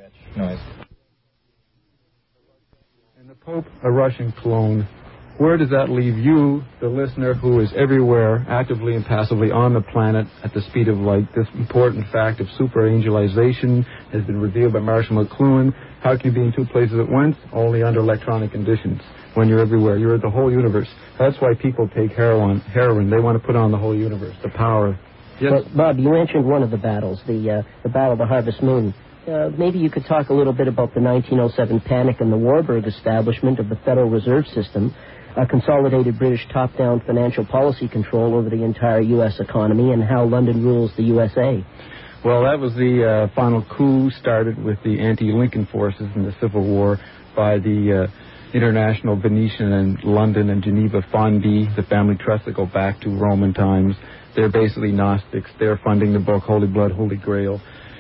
noise. And the Pope, a Russian clone. Where does that leave you, the listener who is everywhere, actively and passively on the planet at the speed of light? This important fact of superangelization has been revealed by Marshall McLuhan. How can you be in two places at once? Only under electronic conditions. When you're everywhere, you're at the whole universe. That's why people take heroin. They want to put on the whole universe, the power. Yes? Well, Bob, you mentioned one of the battles, the Battle of the Harvest Moon. Maybe you could talk a little bit about the 1907 panic in the Warburg establishment of the Federal Reserve System, consolidated British top-down financial policy control over the entire U.S. economy, and how London rules the USA. Well, that was the final coup started with the anti-Lincoln forces in the Civil War by the International Venetian and London and Geneva Fondi, the family trust that go back to Roman times. They're basically Gnostics. They're funding the book Holy Blood, Holy Grail.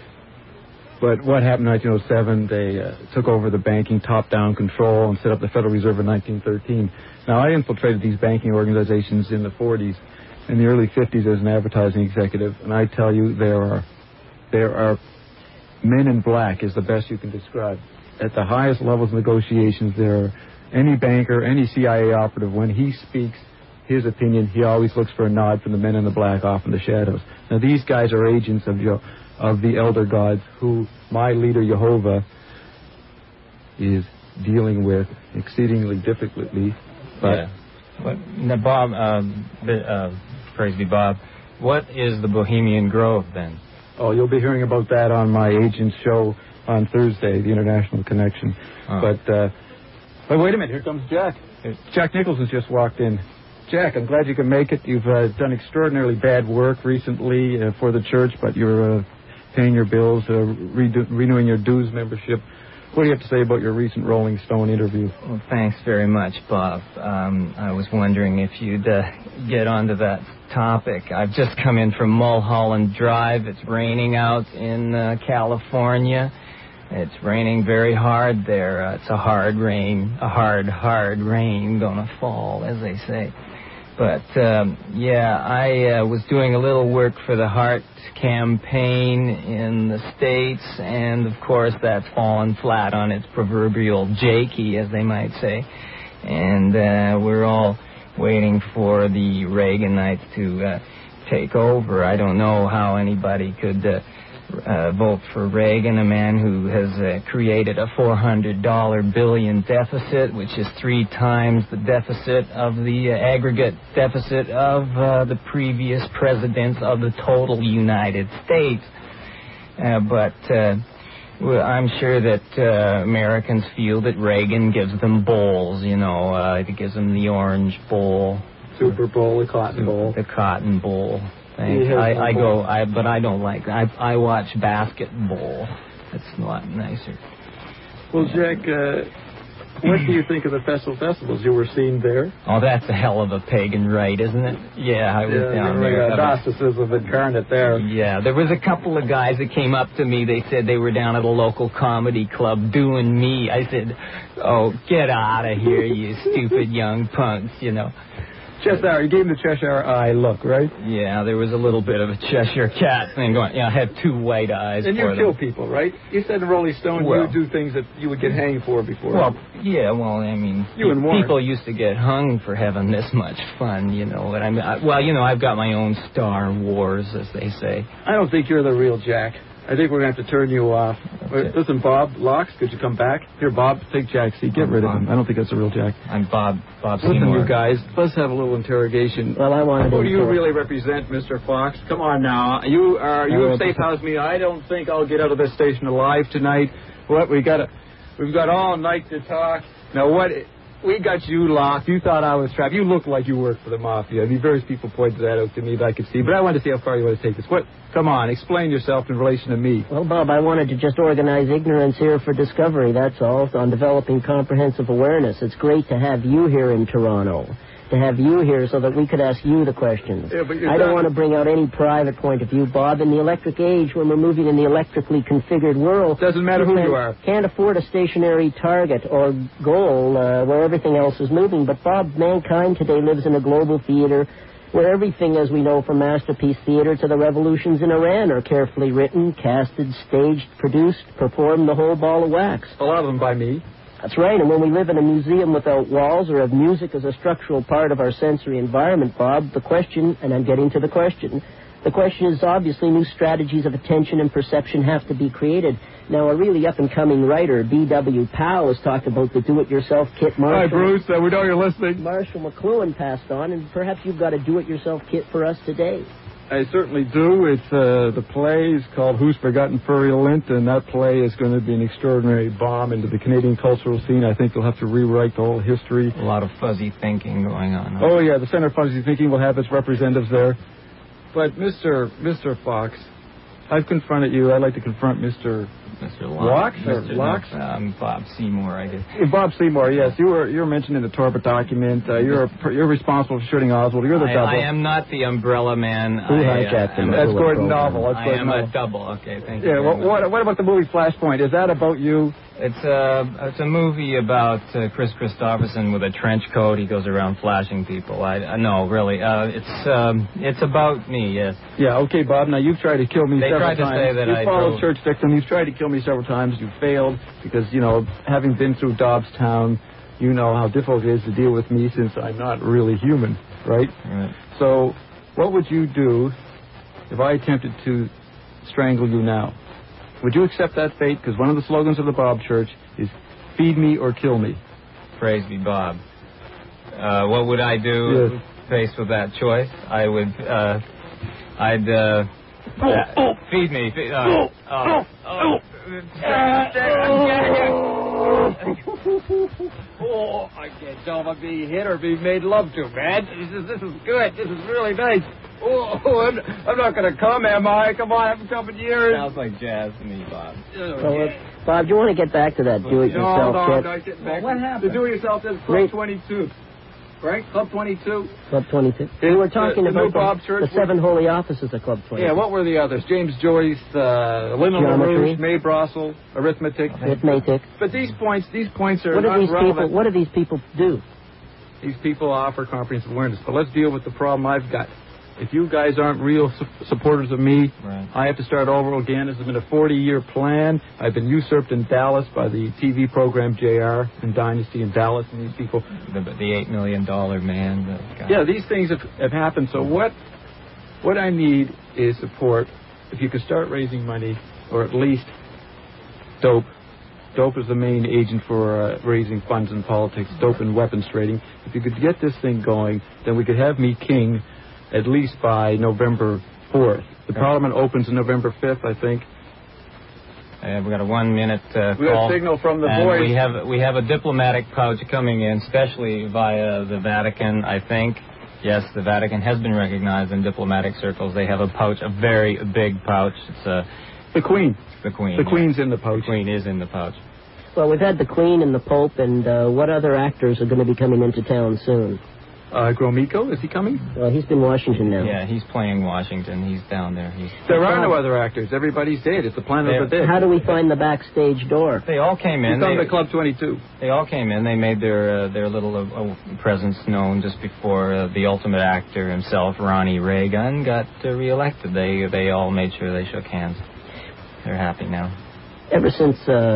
But what happened in 1907, they took over the banking top-down control and set up the Federal Reserve in 1913. Now, I infiltrated these banking organizations in the 40s. In the early 50s as an advertising executive, and I tell you, there are men in black is the best you can describe. At the highest levels of negotiations, there are any banker, any CIA operative, when he speaks his opinion, he always looks for a nod from the men in the black off in the shadows. Now, these guys are agents of the elder gods who my leader, Jehovah, is dealing with exceedingly difficultly. But yeah. Now, Bob, praise be Bob, what is the Bohemian Grove, then? Oh, you'll be hearing about that on my agent's show on Thursday, the International Connection. Oh. But wait a minute, here comes Jack. Jack Nichols has just walked in. Jack, I'm glad you can make it. You've done extraordinarily bad work recently for the church, but you're paying your bills, renewing your dues membership. What do you have to say about your recent Rolling Stone interview? Well, thanks very much, Bob. I was wondering if you'd get onto that topic. I've just come in from Mulholland Drive. It's raining out in California. It's raining very hard there. It's a hard rain, gonna fall, as they say. But, I was doing a little work for the Heart campaign in the States, and, of course, that's fallen flat on its proverbial jakey, as they might say. And we're all waiting for the Reaganites to take over. I don't know how anybody could vote for Reagan, a man who has created a $400 billion deficit, which is 3 times the deficit of the aggregate deficit of the previous presidents of the total United States. But I'm sure that Americans feel that Reagan gives them bowls, it gives them the Orange Bowl. Super Bowl, the Cotton Bowl. The Cotton Bowl. But I don't like that. I watch basketball. It's a lot nicer. Well, Jack, what do you think of the festivals you were seeing there? Oh, that's a hell of a pagan rite, isn't it? Yeah, I was down there. Gnosticism incarnate there. Yeah, there was a couple of guys that came up to me. They said they were down at a local comedy club doing me. I said, oh, get out of here, you stupid young punks, Cheshire, you gave him the Cheshire eye look, right? Yeah, there was a little bit of a Cheshire cat thing going. I had 2 white eyes. And you kill people, right? You said in Rolling Stone you would do things that you would get hanged for before. Well, yeah, people used to get hung for having this much fun, you know what I mean? I've got my own Star Wars, as they say. I don't think you're the real Jack. I think we're going to have to turn you off. Okay. Listen, Bob Locks, could you come back? Here, Bob, take Jack's seat. Get rid of him. I don't think that's a real Jack. I'm Bob Listen, Seymour. you guys, let's have a little interrogation. Well, I wanted to... Who do you really represent, Mr. Fox? Come on now. You have safe house me. I don't think I'll get out of this station alive tonight. We've got all night to talk. Now, we got you locked. You thought I was trapped. You look like you worked for the mafia. I mean, various people pointed that out to me that I could see. But I wanted to see how far you want to take this. Come on, explain yourself in relation to me. Well, Bob, I wanted to just organize ignorance here for discovery, that's all, on developing comprehensive awareness. It's great to have you here in Toronto, to have you here so that we could ask you the questions. Yeah, but I don't want to bring out any private point of view, Bob. In the electric age, when we're moving in the electrically configured world... Doesn't matter who you are. Can't afford a stationary target or goal where everything else is moving. But, Bob, mankind today lives in a global theater, where everything, as we know from Masterpiece Theater to the revolutions in Iran, are carefully written, casted, staged, produced, performed, the whole ball of wax. A lot of them by me. That's right, and when we live in a museum without walls or have music as a structural part of our sensory environment, Bob, the question, and I'm getting to the question is obviously new strategies of attention and perception have to be created. Now, a really up-and-coming writer, B.W. Powell, has talked about the do-it-yourself kit. Hi, Bruce. We know you're listening. Marshall McLuhan passed on, and perhaps you've got a do-it-yourself kit for us today. I certainly do. It's the play is called Who's Forgotten Furry Lint, and that play is going to be an extraordinary bomb into the Canadian cultural scene. I think you'll have to rewrite the whole history. A lot of fuzzy thinking going on. Oh, yeah, the Center for Fuzzy Thinking will have its representatives there. But Mr. Fox, I've confronted you. I'd like to confront Mr. Locke? Bob Seymour, I guess. Bob Seymour, yes. You were mentioned in the Torbett document. You're responsible for shooting Oswald. You're the double. I am not the umbrella man. Who hijacked him? That's Gordon Novel. I am a double. Okay, thank you. Yeah. What about the movie Flashpoint? Is that about you? It's a movie about Chris Christopherson with a trench coat. He goes around flashing people. No, really. It's about me. Yes. Yeah. Okay, Bob. Now you've tried to kill me several times. They tried to say that you followed Church Victim. You've tried to kill me several times. You failed because having been through Dobbstown, you know how difficult it is to deal with me since I'm not really human, right? Right. So, what would you do if I attempted to strangle you now? Would you accept that fate? Because one of the slogans of the Bob Church is "Feed me or kill me." Praise be Bob. What would I do faced with that choice? Feed me. I can't tell if I'm being hit or being made love to, man. This is good. This is really nice. I'm not going to come, am I? Come on, I haven't come in years. Sounds like jazz to me, Bob. Bob, do you want to get back to that do-it-yourself kit? No, getting back. What happened? The do-it-yourself is Club 22. Right? Club 22? Club 22. We were talking about the 7 holy offices of Club 22. Yeah, what were the others? James Joyce, Lyndon LaRouche, May Brossel, Arithmetic. But these points are not relevant. What do these people do? These people offer comprehensive awareness. But let's deal with the problem I've got. If you guys aren't real supporters of me, right, I have to start over again. This has been a 40-year plan. I've been usurped in Dallas by the TV program JR and Dynasty in Dallas, and these people. The $8 million man. Yeah, these things have happened. So what I need is support. If you could start raising money, or at least dope. Dope is the main agent for raising funds in politics, dope and weapons trading. If you could get this thing going, then we could have me king at least by November 4th. The Parliament opens on November 5th, I think. We've got a 1 minute call. We got a signal from the voice. We have a diplomatic pouch coming in, especially via the Vatican, I think. Yes, the Vatican has been recognized in diplomatic circles. They have a pouch, a very big pouch. It's the Queen. The Queen. The Queen's in the pouch. The Queen is in the pouch. Well, we've had the Queen and the Pope, and what other actors are going to be coming into town soon? Gromyko, is he coming? Well, he's been Washington now. Yeah, he's playing Washington. He's down there. There are no other actors. Everybody's dead. It's the planet of the dead. How do we find the backstage door? They all came in. Come to Club 22. They all came in. They made their little presence known just before the ultimate actor himself, Ronnie Reagan, got reelected. They all made sure they shook hands. They're happy now. Ever since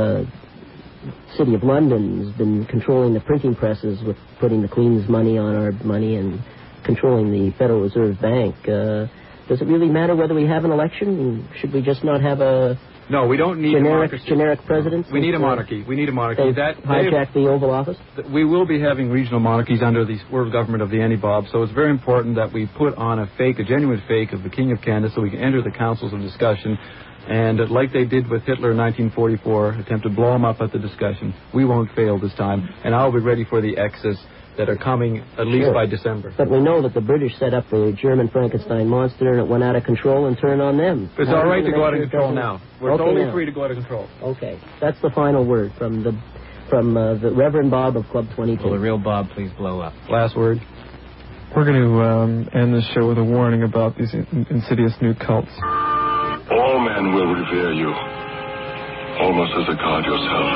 City of London has been controlling the printing presses with putting the Queen's money on our money and controlling the Federal Reserve Bank, does it really matter whether we have an election? Should we just not have a... No, we don't need a generic president? We need a monarchy. We need a monarchy. Hijack the Oval Office? We will be having regional monarchies under the world government of the Anti-Bob, so it's very important that we put on a genuine fake of the King of Canada so we can enter the councils of discussion. And like they did with Hitler in 1944, attempt to blow him up at the discussion. We won't fail this time, and I'll be ready for the X's that are coming at least by December. But we know that the British set up the German Frankenstein monster and it went out of control and turned on them. It's all right to go out of control now. We're totally free to go out of control. Okay. That's the final word from the Reverend Bob of Club 22. Will the real Bob please blow up? Last word. We're going to end this show with a warning about these insidious new cults. All men will revere you, almost as a god yourself.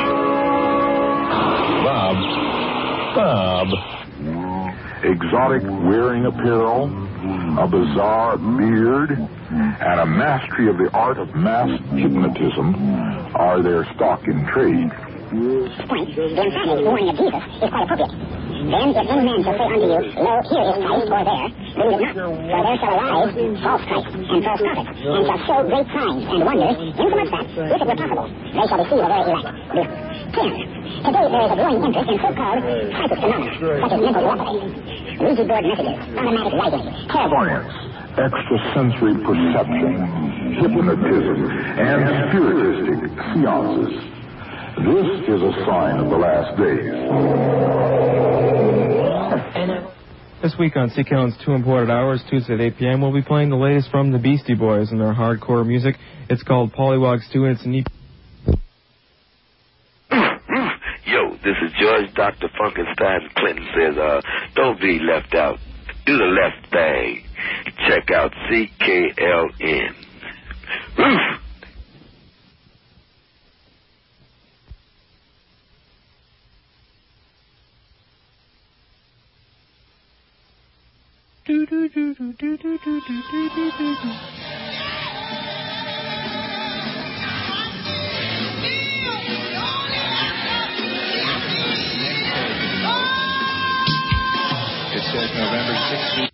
Bob. Exotic wearing apparel, a bizarre beard, and a mastery of the art of mass hypnotism are their stock in trade. Point, the emphatic warning of Jesus is quite appropriate. Then, if any man shall say unto you, Lo, here is Christ, or there, believe it not. For there shall arise false Christ and false prophets, and shall show great signs and wonders, insomuch that, if it were possible, they shall deceive the very elect. Today there is a growing interest in so-called psychic phenomena, such as mental telepathy, Ouija board messages, automatic writing, clairvoyance, extrasensory perception, hypnotism, and spiritistic seances. This is a sign of the last days. This week on CKLN's Two Imported Hours, Tuesday at 8 p.m., we'll be playing the latest from the Beastie Boys and their hardcore music. It's called Pollywogs 2, and it's an EP. Yo, this is George Dr. Funkenstein. Clinton says, don't be left out. Do the left thing. Check out CKLN. Woof! It says November 16th.